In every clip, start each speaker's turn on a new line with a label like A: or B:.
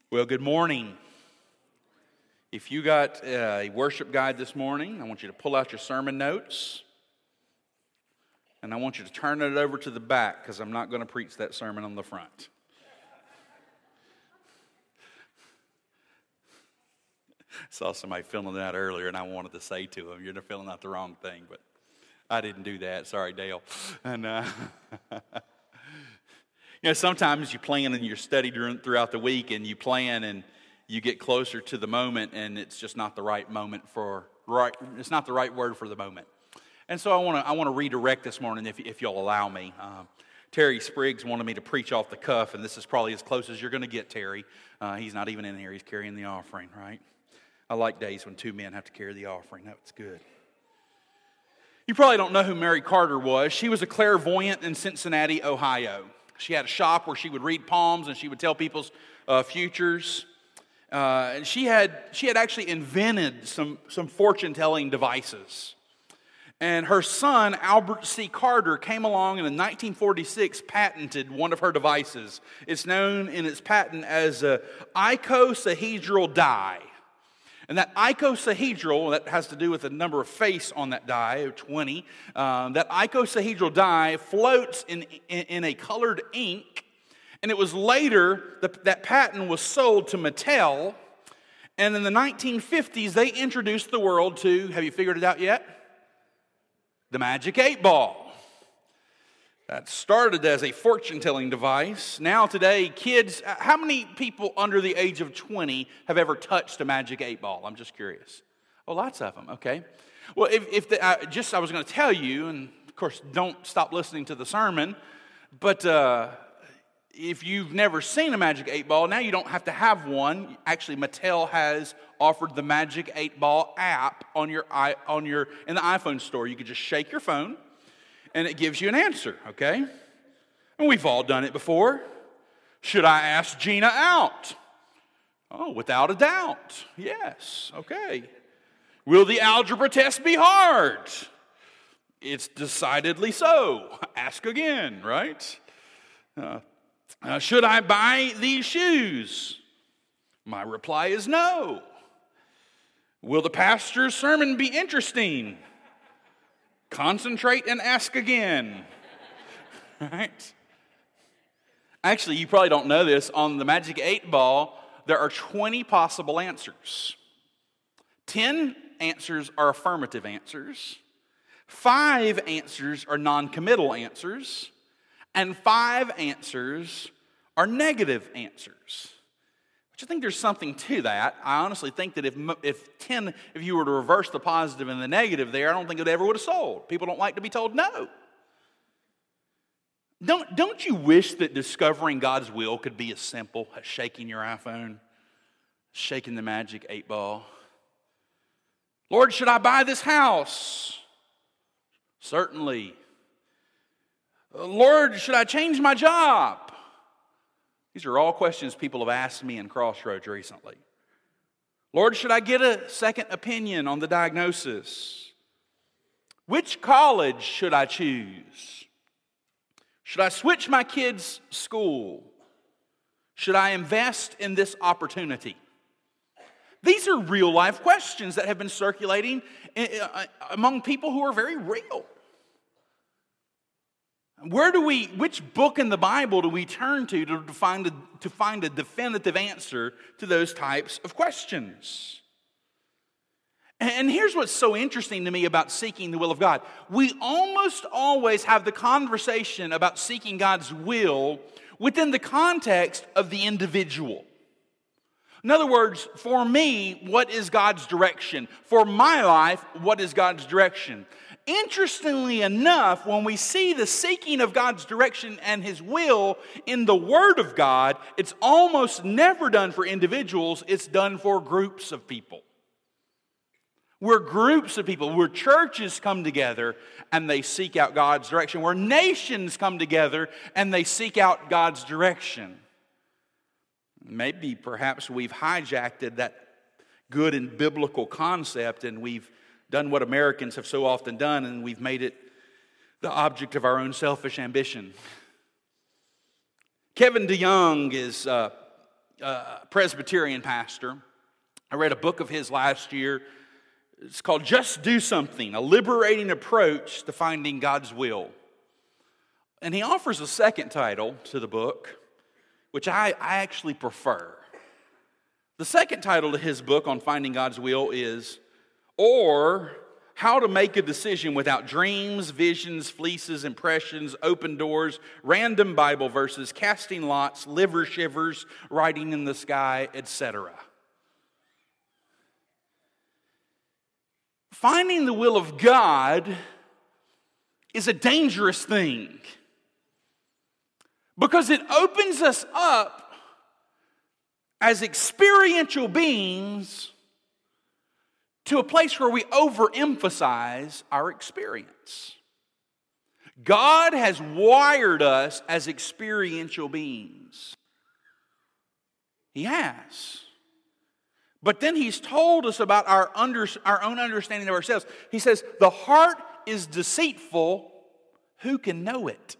A: Well, good morning. If you got a worship guide this morning, I want you to pull out your sermon notes. And I want you to turn it over to the back because I'm not going to preach that sermon on the front. I saw somebody filling that earlier and I wanted to say to them, you're filling out the wrong thing, but I didn't do that. Sorry, Dale. And sometimes you plan in your study throughout the week, and you plan and you get closer to the moment, and it's just not the right moment it's not the right word for the moment. And so I want to redirect this morning, if you'll allow me. Terry Spriggs wanted me to preach off the cuff, and this is probably as close as you're going to get, Terry. He's not even in here; he's carrying the offering, right? I like days when two men have to carry the offering. That's good. You probably don't know who Mary Carter was. She was a clairvoyant in Cincinnati, Ohio. She had a shop where she would read palms and she would tell people's futures. And she had actually invented some fortune-telling devices. And her son, Albert C. Carter, came along and in 1946 patented one of her devices. It's known in its patent as a icosahedral die. And that icosahedral, that has to do with the number of face on that die, 20. That icosahedral die floats in a colored ink. And it was later, that patent was sold to Mattel. And in the 1950s, they introduced the world to, have you figured it out yet? The Magic 8 Ball. That started as a fortune-telling device. Now today, kids, how many people under the age of 20 have ever touched a Magic 8 Ball? I'm just curious. Oh, lots of them, okay. Well, I was going to tell you, and of course, don't stop listening to the sermon, but if you've never seen a Magic 8 Ball, now you don't have to have one. Actually, Mattel has offered the Magic 8 Ball app in the iPhone store. You could just shake your phone, and it gives you an answer, okay? And we've all done it before. Should I ask Gina out? Oh, without a doubt, yes, okay. Will the algebra test be hard? It's decidedly so. Ask again, right? Should I buy these shoes? My reply is no. Will the pastor's sermon be interesting? Concentrate and ask again. Right? Actually, you probably don't know this. On the Magic 8 Ball, there are 20 possible answers. 10 answers are affirmative answers. 5 answers are non-committal answers. And 5 answers are negative answers. Which I think there's something to that. I honestly think that if you were to reverse the positive and the negative there, I don't think it ever would have sold. People don't like to be told no. Don't you wish that discovering God's will could be as simple as shaking your iPhone, shaking the Magic 8 Ball? Lord, should I buy this house? Certainly. Lord, should I change my job? These are all questions people have asked me in Crossroads recently. Lord, should I get a second opinion on the diagnosis? Which college should I choose? Should I switch my kids' school? Should I invest in this opportunity? These are real life questions that have been circulating among people who are very real. Which book in the Bible do we turn to find a definitive answer to those types of questions? And here's what's so interesting to me about seeking the will of God. We almost always have the conversation about seeking God's will within the context of the individual. In other words, for me, what is God's direction? For my life, what is God's direction? Interestingly enough, when we see the seeking of God's direction and His will in the Word of God, it's almost never done for individuals, it's done for groups of people. Where groups of people, where churches come together and they seek out God's direction, where nations come together and they seek out God's direction. Maybe perhaps we've hijacked that good and biblical concept and we've done what Americans have so often done, and we've made it the object of our own selfish ambition. Kevin DeYoung is Presbyterian pastor. I read a book of his last year. It's called Just Do Something, a liberating approach to finding God's will. And he offers a second title to the book, which I actually prefer. The second title to his book on finding God's will is, Or How to Make a Decision Without Dreams, Visions, Fleeces, Impressions, Open Doors, Random Bible Verses, Casting Lots, Liver Shivers, Writing in the Sky, etc. Finding the will of God is a dangerous thing because it opens us up as experiential beings to a place where we overemphasize our experience. God has wired us as experiential beings. He has. But then he's told us about our own understanding of ourselves. He says, the heart is deceitful, who can know it?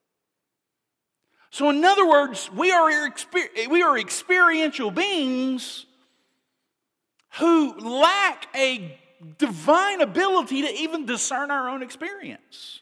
A: So in other words, we are experiential beings who lack a divine ability to even discern our own experience.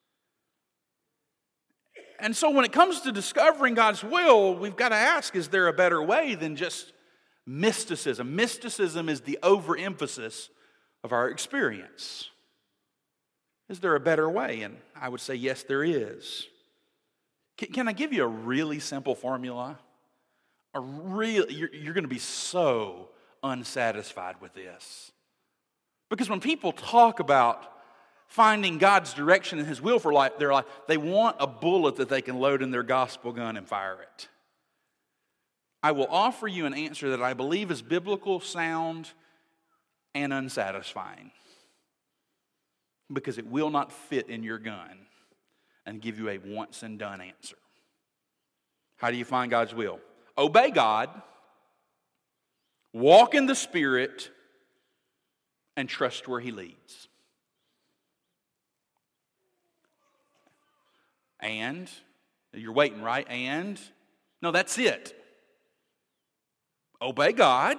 A: And so when it comes to discovering God's will, we've got to ask, is there a better way than just mysticism? Mysticism is the overemphasis of our experience. Is there a better way? And I would say, yes, there is. Can I give you a really simple formula? You're going to be so unsatisfied with this. Because when people talk about finding God's direction and His will for life, they want a bullet that they can load in their gospel gun and fire it. I will offer you an answer that I believe is biblical, sound, and unsatisfying. Because it will not fit in your gun and give you a once and done answer. How do you find God's will? Obey God, walk in the Spirit, and trust where He leads. And, you're waiting, right? And, no, that's it. Obey God,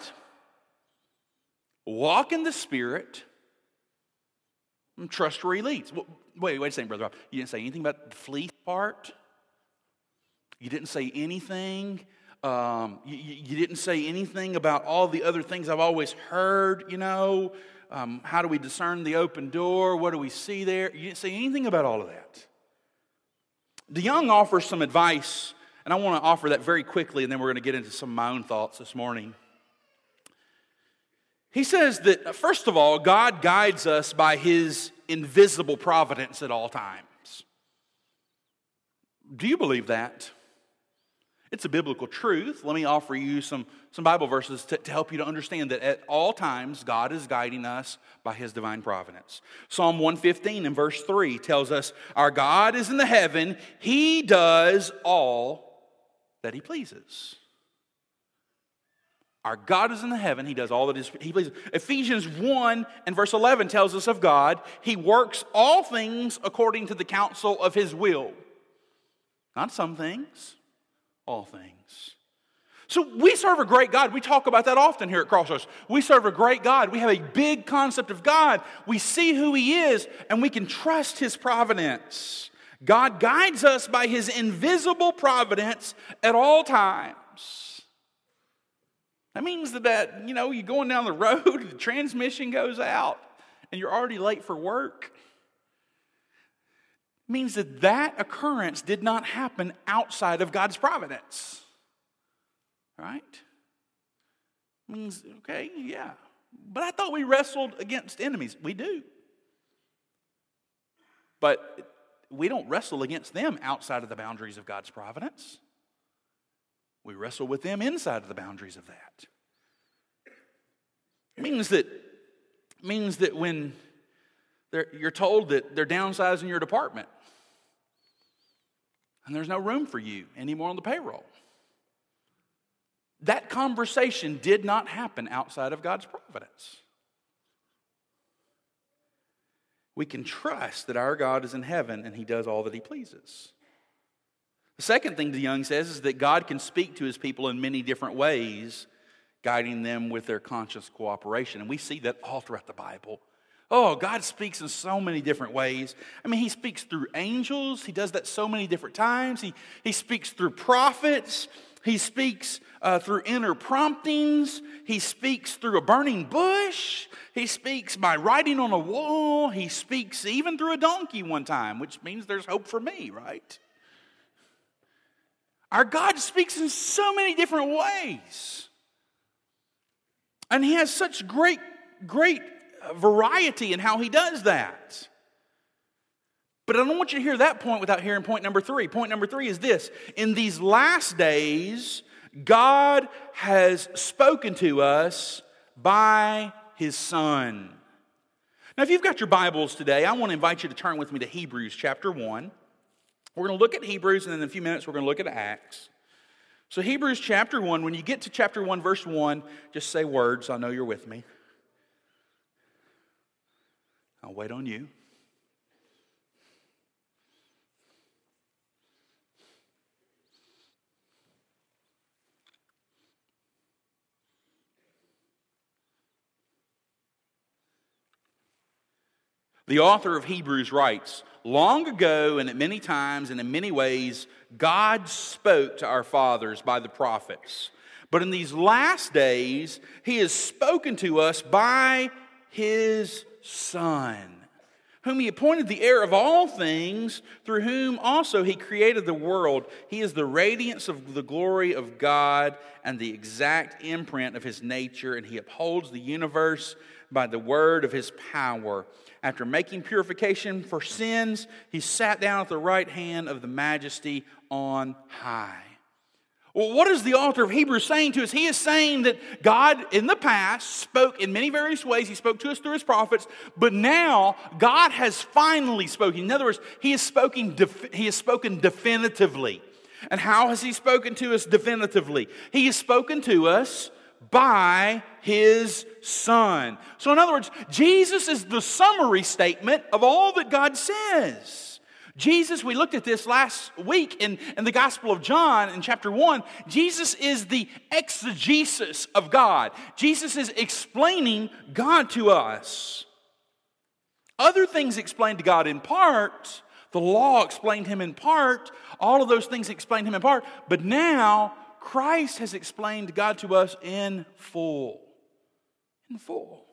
A: walk in the Spirit, and trust where He leads. Well, wait a second, Brother Rob. You didn't say anything about the fleece part? You didn't say anything. You didn't say anything about all the other things I've always heard, how do we discern the open door? What do we see there? You didn't say anything about all of that. DeYoung offers some advice, and I want to offer that very quickly, and then we're going to get into some of my own thoughts this morning. He says that, first of all, God guides us by His invisible providence at all times. Do you believe that? It's a biblical truth. Let me offer you some Bible verses to help you to understand that at all times, God is guiding us by His divine providence. Psalm 115 and verse 3 tells us, our God is in the heaven. He does all that He pleases. Our God is in the heaven. He does all that He pleases. Ephesians 1 and verse 11 tells us of God. He works all things according to the counsel of His will. Not some things. All things. So we serve a great God. We talk about that often here at Crossroads. We serve a great God. We have a big concept of God. We see who He is, and we can trust His providence. God guides us by His invisible providence at all times. That means that you're going down the road, the transmission goes out, and you're already late for work. Means that occurrence did not happen outside of God's providence. Right? Means, okay, yeah. But I thought we wrestled against enemies. We do. But we don't wrestle against them outside of the boundaries of God's providence. We wrestle with them inside of the boundaries of that. Means that when you're told that they're downsizing your department and there's no room for you anymore on the payroll. That conversation did not happen outside of God's providence. We can trust that our God is in heaven and He does all that He pleases. The second thing DeYoung says is that God can speak to his people in many different ways, guiding them with their conscious cooperation. And we see that all throughout the Bible. Oh, God speaks in so many different ways. I mean, he speaks through angels. He does that so many different times. He speaks through prophets. He speaks through inner promptings. He speaks through a burning bush. He speaks by writing on a wall. He speaks even through a donkey one time, which means there's hope for me, right? Our God speaks in so many different ways. And he has such great variety in how he does that. But I don't want you to hear that point without hearing point number 3. Point number 3 is this. In these last days, God has spoken to us by his Son. Now, if you've got your Bibles today, I want to invite you to turn with me to Hebrews chapter 1. We're going to look at Hebrews, and then in a few minutes we're going to look at Acts. So Hebrews chapter 1, when you get to chapter 1, verse 1, just say words. I know you're with me. I'll wait on you. The author of Hebrews writes, long ago and at many times and in many ways, God spoke to our fathers by the prophets. But in these last days, he has spoken to us by his Son, whom he appointed the heir of all things, through whom also he created the world. He is the radiance of the glory of God and the exact imprint of his nature, and he upholds the universe by the word of his power. After making purification for sins, he sat down at the right hand of the Majesty on high. Well, what is the author of Hebrews saying to us? He is saying that God in the past spoke in many various ways. He spoke to us through his prophets, but now God has finally spoken. In other words, he has spoken definitively. And how has he spoken to us definitively? He has spoken to us by his Son. So in other words, Jesus is the summary statement of all that God says. Jesus, we looked at this last week in the Gospel of John in chapter 1. Jesus is the exegesis of God. Jesus is explaining God to us. Other things explained to God in part. The law explained him in part. All of those things explained him in part. But now Christ has explained God to us in full. In full.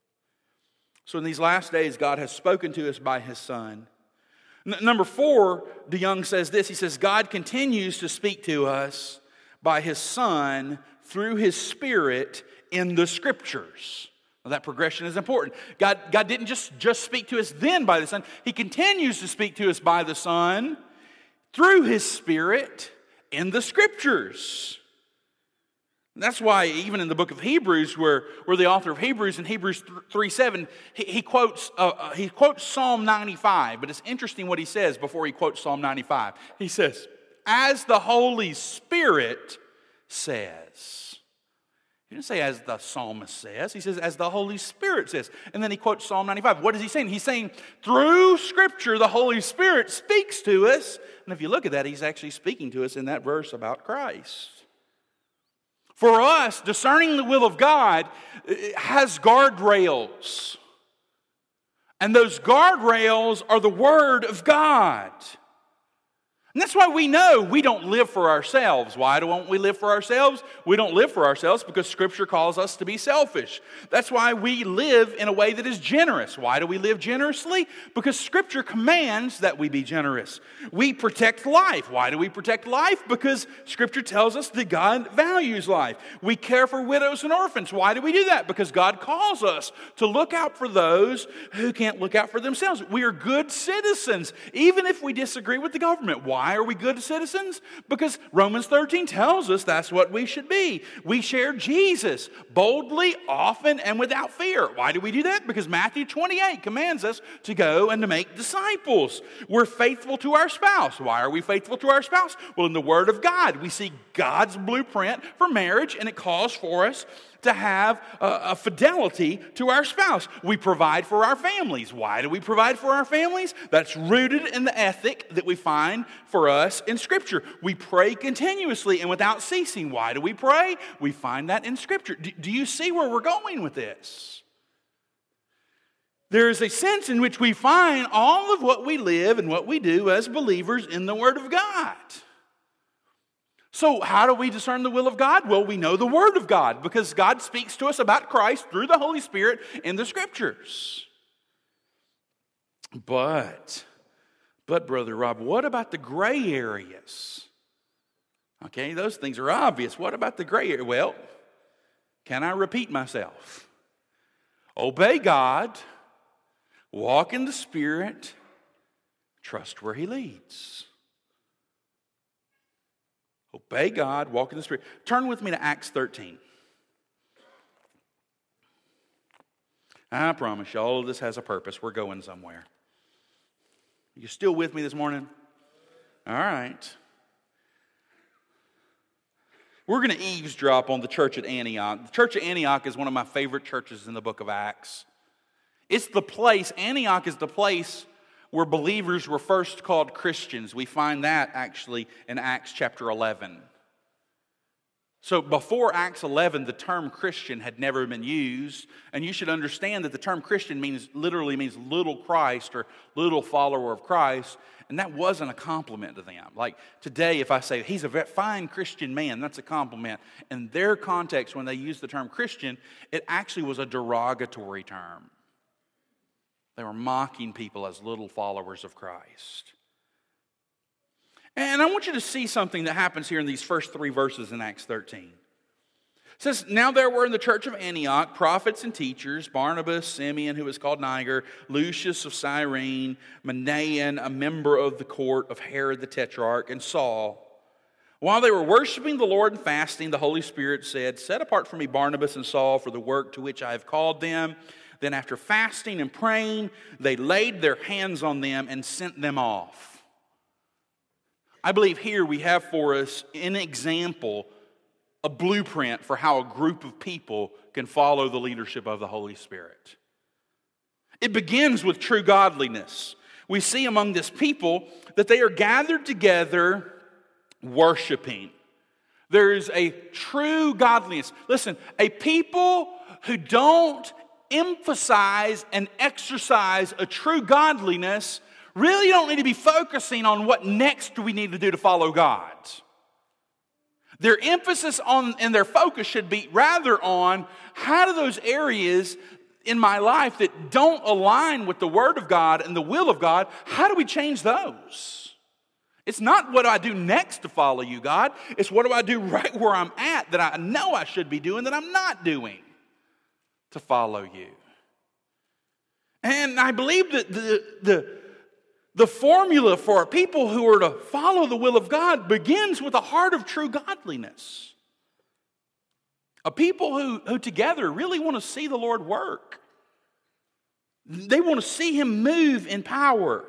A: So in these last days, God has spoken to us by his Son. Number 4, DeYoung says this. He says, God continues to speak to us by his Son through his Spirit in the Scriptures. Now, that progression is important. God didn't just speak to us then by the Son. He continues to speak to us by the Son through his Spirit in the Scriptures. And that's why even in the book of Hebrews, where the author of Hebrews in Hebrews 3:7, he quotes Psalm 95. But it's interesting what he says before he quotes Psalm 95. He says, as the Holy Spirit says. He didn't say as the psalmist says. He says as the Holy Spirit says. And then he quotes Psalm 95. What is he saying? He's saying through Scripture, the Holy Spirit speaks to us. And if you look at that, he's actually speaking to us in that verse about Christ. For us, discerning the will of God has guardrails. And those guardrails are the Word of God. And that's why we know we don't live for ourselves. Why don't we live for ourselves? We don't live for ourselves because Scripture calls us to be selfish. That's why we live in a way that is generous. Why do we live generously? Because Scripture commands that we be generous. We protect life. Why do we protect life? Because Scripture tells us that God values life. We care for widows and orphans. Why do we do that? Because God calls us to look out for those who can't look out for themselves. We are good citizens, even if we disagree with the government. Why are we good citizens? Because Romans 13 tells us that's what we should be. We share Jesus boldly, often, and without fear. Why do we do that? Because Matthew 28 commands us to go and to make disciples. We're faithful to our spouse. Why are we faithful to our spouse? Well, in the Word of God, we see God's blueprint for marriage, and it calls for us to have a fidelity to our spouse. We provide for our families. Why do we provide for our families? That's rooted in the ethic that we find for us in Scripture. We pray continuously and without ceasing. Why do we pray? We find that in Scripture. Do you see where we're going with this? There is a sense in which we find all of what we live and what we do as believers in the Word of God. So how do we discern the will of God? Well, we know the Word of God because God speaks to us about Christ through the Holy Spirit in the Scriptures. But Brother Rob, what about the gray areas? Okay, those things are obvious. What about the gray area? Well, can I repeat myself? Obey God, walk in the Spirit, trust where He leads. Obey God, walk in the Spirit. Turn with me to Acts 13. I promise you, all of this has a purpose. We're going somewhere. You still with me this morning? All right. We're going to eavesdrop on the church at Antioch. The church at Antioch is one of my favorite churches in the book of Acts. It's the place, Antioch is the place where believers were first called Christians. We find that actually in Acts chapter 11. So before Acts 11, the term Christian had never been used. And you should understand that the term Christian literally means little Christ or little follower of Christ. And that wasn't a compliment to them. Like today, if I say, he's a fine Christian man, that's a compliment. In their context, when they used the term Christian, it actually was a derogatory term. They were mocking people as little followers of Christ. And I want you to see something that happens here in these first 3 verses in Acts 13. It says, now there were in the church of Antioch prophets and teachers, Barnabas, Simeon, who was called Niger, Lucius of Cyrene, Manaen, a member of the court of Herod the Tetrarch, and Saul. While they were worshiping the Lord and fasting, the Holy Spirit said, set apart for me Barnabas and Saul for the work to which I have called them. Then after fasting and praying, they laid their hands on them and sent them off. I believe here we have for us an example, a blueprint for how a group of people can follow the leadership of the Holy Spirit. It begins with true godliness. We see among this people that they are gathered together worshiping. There is a true godliness. Listen, a people who don't emphasize and exercise a true godliness really don't need to be focusing on what next do we need to do to follow God. Their emphasis on and their focus should be rather on how do those areas in my life that don't align with the Word of God and the will of God, how do we change those? It's not what do I do next to follow you, God. It's what do I do right where I'm at that I know I should be doing that I'm not doing to follow you. And I believe that the formula for people who are to follow the will of God begins with a heart of true godliness. A people who together really want to see the Lord work. They want to see Him move in power.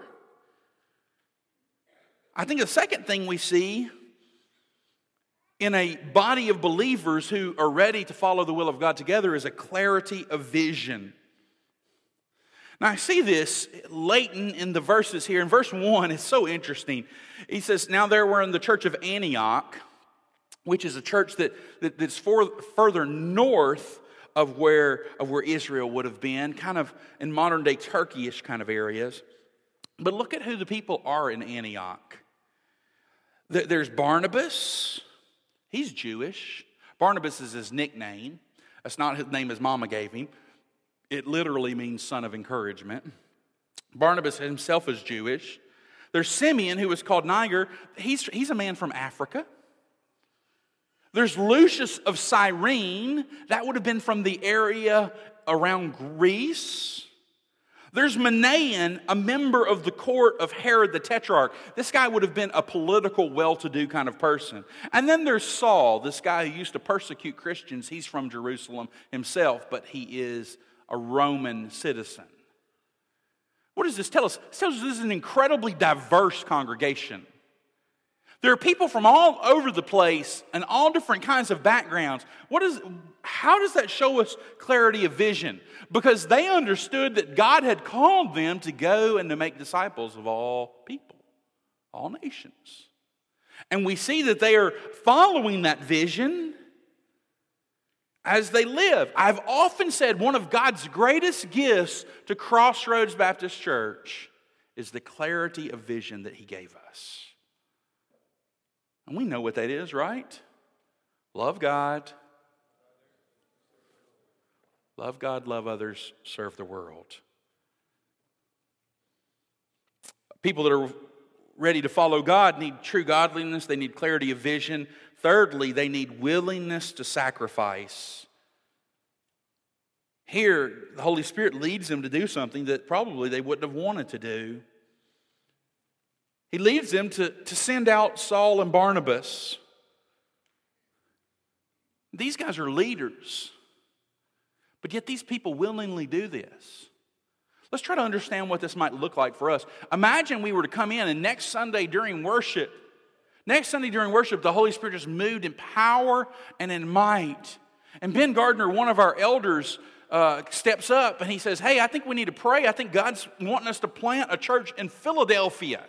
A: I think the second thing we see in a body of believers who are ready to follow the will of God together is a clarity of vision. Now I see this latent in the verses here. In verse 1, it's so interesting. He says, now there were in the church of Antioch, which is a church that's further north of where Israel would have been, kind of in modern day Turkey-ish kind of areas. But look at who the people are in Antioch. There's Barnabas. He's Jewish. Barnabas is his nickname. That's not his name his mama gave him. It literally means son of encouragement. Barnabas himself is Jewish. There's Simeon, who is called Niger. He's a man from Africa. There's Lucius of Cyrene. That would have been from the area around Greece. There's Manaen, a member of the court of Herod the Tetrarch. This guy would have been a political, well-to-do kind of person. And then there's Saul, this guy who used to persecute Christians. He's from Jerusalem himself, but he is a Roman citizen. What does this tell us? It tells us this is an incredibly diverse congregation. There are people from all over the place and all different kinds of backgrounds. How does that show us clarity of vision? Because they understood that God had called them to go and to make disciples of all people, all nations. And we see that they are following that vision as they live. I've often said one of God's greatest gifts to Crossroads Baptist Church is the clarity of vision that He gave us. And we know what that is, right? Love God. Love God, love others, serve the world. People that are ready to follow God need true godliness. They need clarity of vision. Thirdly, they need willingness to sacrifice. Here, the Holy Spirit leads them to do something that probably they wouldn't have wanted to do. He leads them to send out Saul and Barnabas. These guys are leaders. But yet these people willingly do this. Let's try to understand what this might look like for us. Imagine we were to come in and next Sunday during worship, the Holy Spirit just moved in power and in might. And Ben Gardner, one of our elders, steps up and he says, hey, I think we need to pray. I think God's wanting us to plant a church in Philadelphia.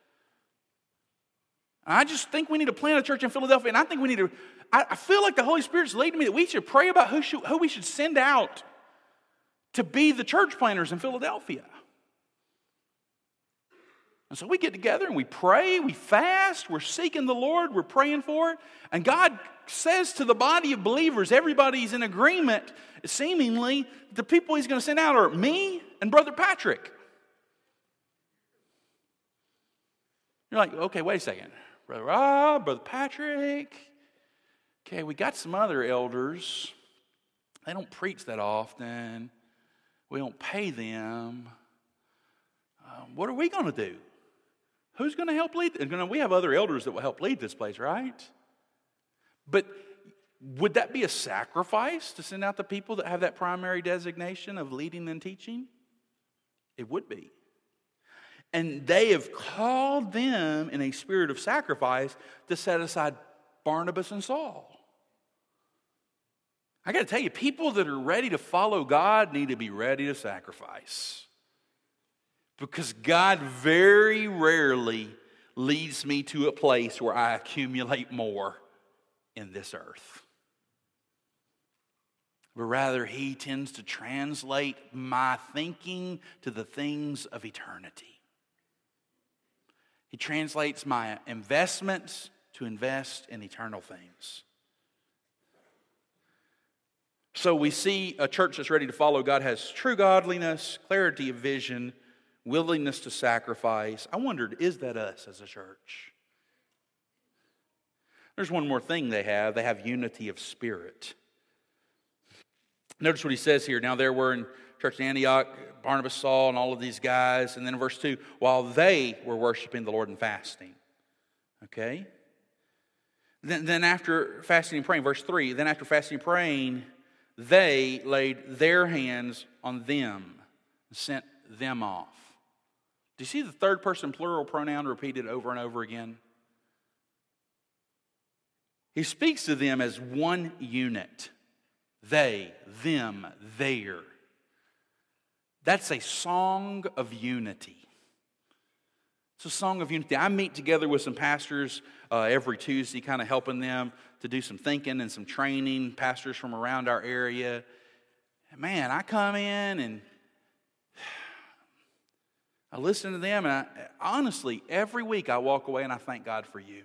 A: I just think we need to plant a church in Philadelphia, and I think we need to, I feel like the Holy Spirit's leading me that we should pray about who we should send out to be the church planters in Philadelphia. And so we get together and we pray, we fast, we're seeking the Lord, we're praying for it, and God says to the body of believers, everybody's in agreement, seemingly, the people He's going to send out are me and Brother Patrick. You're like, okay, wait a second. Brother Rob, Brother Patrick. Okay, we got some other elders. They don't preach that often. We don't pay them. What are we going to do? Who's going to help lead? We have other elders that will help lead this place, right? But would that be a sacrifice to send out the people that have that primary designation of leading and teaching? It would be. And they have called them in a spirit of sacrifice to set aside Barnabas and Saul. I got to tell you, people that are ready to follow God need to be ready to sacrifice. Because God very rarely leads me to a place where I accumulate more in this earth. But rather, He tends to translate my thinking to the things of eternity. He translates my investments to invest in eternal things. So we see a church that's ready to follow God has true godliness, clarity of vision, willingness to sacrifice. I wondered, is that us as a church? There's one more thing they have. They have unity of spirit. Notice what he says here. Now there were in church in Antioch, Barnabas, Saul, and all of these guys. And then in verse 2, while they were worshiping the Lord and fasting. Okay? Then after fasting and praying, verse 3, then after fasting and praying, they laid their hands on them and sent them off. Do you see the third person plural pronoun repeated over and over again? He speaks to them as one unit. They, them, their. That's a song of unity. It's a song of unity. I meet together with some pastors every Tuesday, kind of helping them to do some thinking and some training, pastors from around our area. And man, I come in and I listen to them, and honestly, every week I walk away and I thank God for you.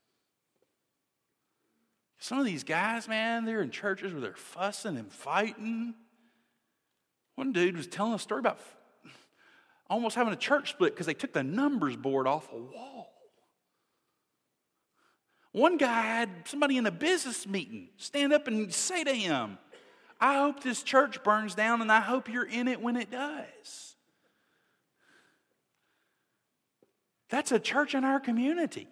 A: Some of these guys, man, they're in churches where they're fussing and fighting. One dude was telling a story about almost having a church split because they took the numbers board off a wall. One guy had somebody in a business meeting stand up and say to him, I hope this church burns down and I hope you're in it when it does. That's a church in our community.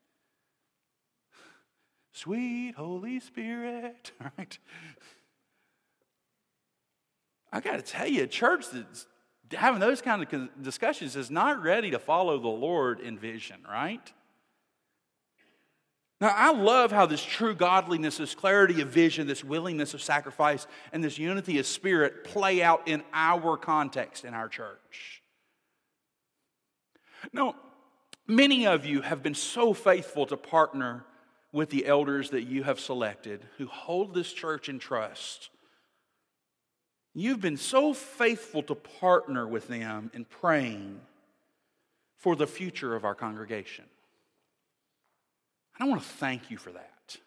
A: Sweet Holy Spirit, right? I got to tell you, a church that's having those kind of discussions is not ready to follow the Lord in vision, right? Now, I love how this true godliness, this clarity of vision, this willingness of sacrifice, and this unity of spirit play out in our context in our church. Now, many of you have been so faithful to partner with the elders that you have selected who hold this church in trust. You've been so faithful to partner with them in praying for the future of our congregation. And I want to thank you for that.